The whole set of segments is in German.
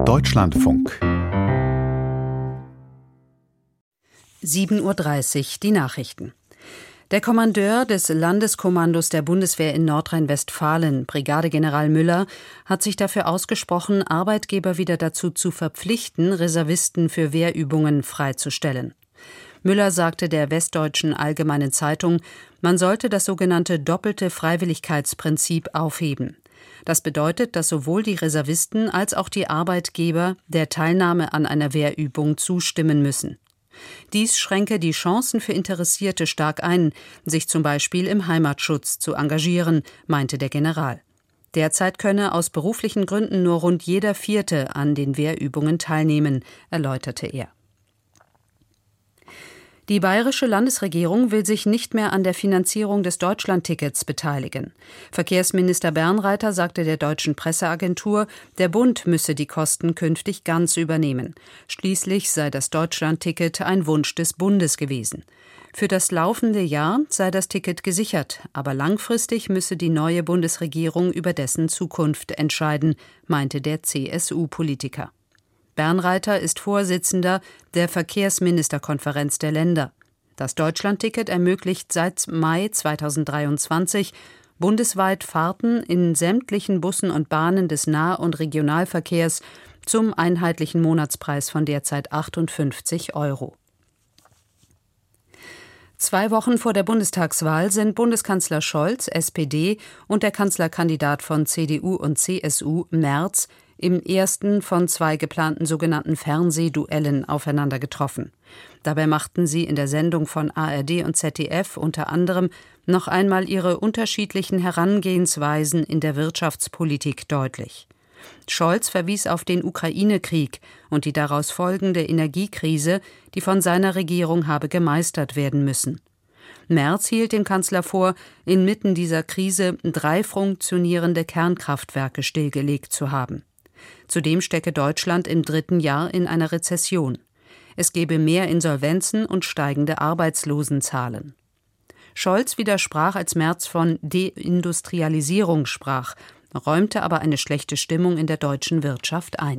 Deutschlandfunk 7:30 Uhr, die Nachrichten. Der Kommandeur des Landeskommandos der Bundeswehr in Nordrhein-Westfalen, Brigadegeneral Müller, hat sich dafür ausgesprochen, Arbeitgeber wieder dazu zu verpflichten, Reservisten für Wehrübungen freizustellen. Müller sagte der Westdeutschen Allgemeinen Zeitung, man sollte das sogenannte doppelte Freiwilligkeitsprinzip aufheben. Das bedeutet, dass sowohl die Reservisten als auch die Arbeitgeber der Teilnahme an einer Wehrübung zustimmen müssen. Dies schränke die Chancen für Interessierte stark ein, sich zum Beispiel im Heimatschutz zu engagieren, meinte der General. Derzeit könne aus beruflichen Gründen nur rund jeder Vierte an den Wehrübungen teilnehmen, erläuterte er. Die bayerische Landesregierung will sich nicht mehr an der Finanzierung des Deutschlandtickets beteiligen. Verkehrsminister Bernreiter sagte der deutschen Presseagentur, der Bund müsse die Kosten künftig ganz übernehmen. Schließlich sei das Deutschlandticket ein Wunsch des Bundes gewesen. Für das laufende Jahr sei das Ticket gesichert, aber langfristig müsse die neue Bundesregierung über dessen Zukunft entscheiden, meinte der CSU-Politiker. Bernreiter ist Vorsitzender der Verkehrsministerkonferenz der Länder. Das Deutschlandticket ermöglicht seit Mai 2023 bundesweit Fahrten in sämtlichen Bussen und Bahnen des Nah- und Regionalverkehrs zum einheitlichen Monatspreis von derzeit 58 €. 2 Wochen vor der Bundestagswahl sind Bundeskanzler Scholz, SPD, und der Kanzlerkandidat von CDU und CSU, Merz, im ersten von 2 geplanten sogenannten Fernsehduellen aufeinander getroffen. Dabei machten sie in der Sendung von ARD und ZDF unter anderem noch einmal ihre unterschiedlichen Herangehensweisen in der Wirtschaftspolitik deutlich. Scholz verwies auf den Ukraine-Krieg und die daraus folgende Energiekrise, die von seiner Regierung habe gemeistert werden müssen. Merz hielt dem Kanzler vor, inmitten dieser Krise 3 funktionierende Kernkraftwerke stillgelegt zu haben. Zudem stecke Deutschland im 3. Jahr in einer Rezession. Es gebe mehr Insolvenzen und steigende Arbeitslosenzahlen. Scholz widersprach, als Merz von Deindustrialisierung sprach, räumte aber eine schlechte Stimmung in der deutschen Wirtschaft ein.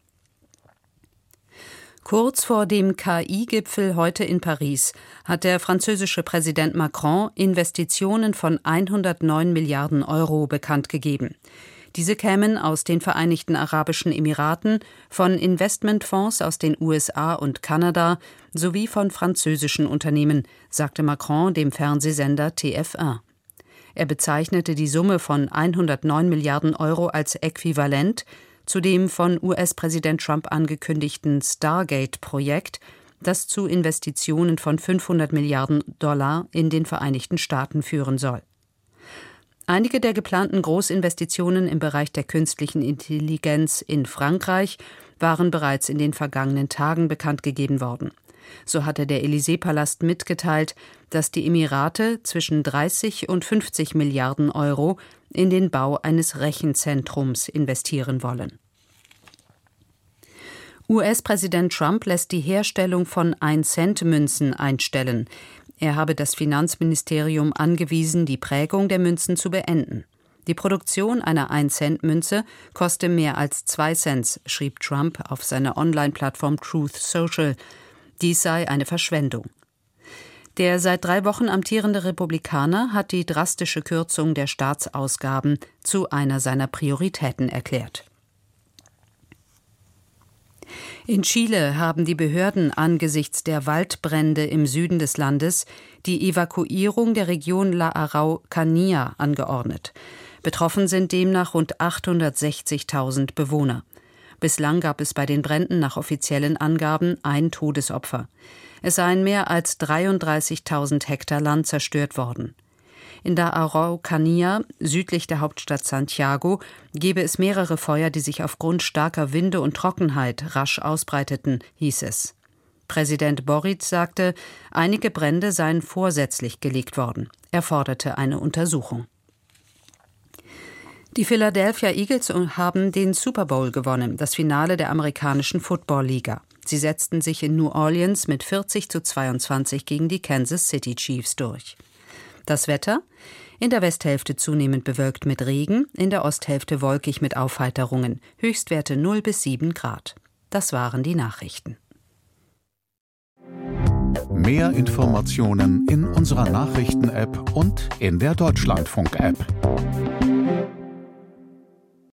Kurz vor dem KI-Gipfel heute in Paris hat der französische Präsident Macron Investitionen von 109 Milliarden € bekannt gegeben. Diese kämen aus den Vereinigten Arabischen Emiraten, von Investmentfonds aus den USA und Kanada sowie von französischen Unternehmen, sagte Macron dem Fernsehsender TF1. Er bezeichnete die Summe von 109 Milliarden € als äquivalent zu dem von US-Präsident Trump angekündigten Stargate-Projekt, das zu Investitionen von 500 Milliarden $ in den Vereinigten Staaten führen soll. Einige der geplanten Großinvestitionen im Bereich der künstlichen Intelligenz in Frankreich waren bereits in den vergangenen Tagen bekannt gegeben worden. So hatte der Élysée-Palast mitgeteilt, dass die Emirate zwischen 30 und 50 Milliarden € in den Bau eines Rechenzentrums investieren wollen. US-Präsident Trump lässt die Herstellung von 1-Cent-Münzen einstellen. Er habe das Finanzministerium angewiesen, die Prägung der Münzen zu beenden. Die Produktion einer 1-Cent-Münze koste mehr als 2 Cent, schrieb Trump auf seiner Online-Plattform Truth Social. Dies sei eine Verschwendung. Der seit 3 Wochen amtierende Republikaner hat die drastische Kürzung der Staatsausgaben zu einer seiner Prioritäten erklärt. In Chile haben die Behörden angesichts der Waldbrände im Süden des Landes die Evakuierung der Region La Araucanía angeordnet. Betroffen sind demnach rund 860.000 Bewohner. Bislang gab es bei den Bränden nach offiziellen Angaben 1 Todesopfer. Es seien mehr als 33.000 Hektar Land zerstört worden. In der Araucanía, südlich der Hauptstadt Santiago, gebe es mehrere Feuer, die sich aufgrund starker Winde und Trockenheit rasch ausbreiteten, hieß es. Präsident Boric sagte, einige Brände seien vorsätzlich gelegt worden. Er forderte eine Untersuchung. Die Philadelphia Eagles haben den Super Bowl gewonnen, das Finale der amerikanischen Football-Liga. Sie setzten sich in New Orleans mit 40:22 gegen die Kansas City Chiefs durch. Das Wetter: In der Westhälfte zunehmend bewölkt mit Regen, in der Osthälfte wolkig mit Aufheiterungen. Höchstwerte 0 bis 7 Grad. Das waren die Nachrichten. Mehr Informationen in unserer Nachrichten-App und in der Deutschlandfunk-App.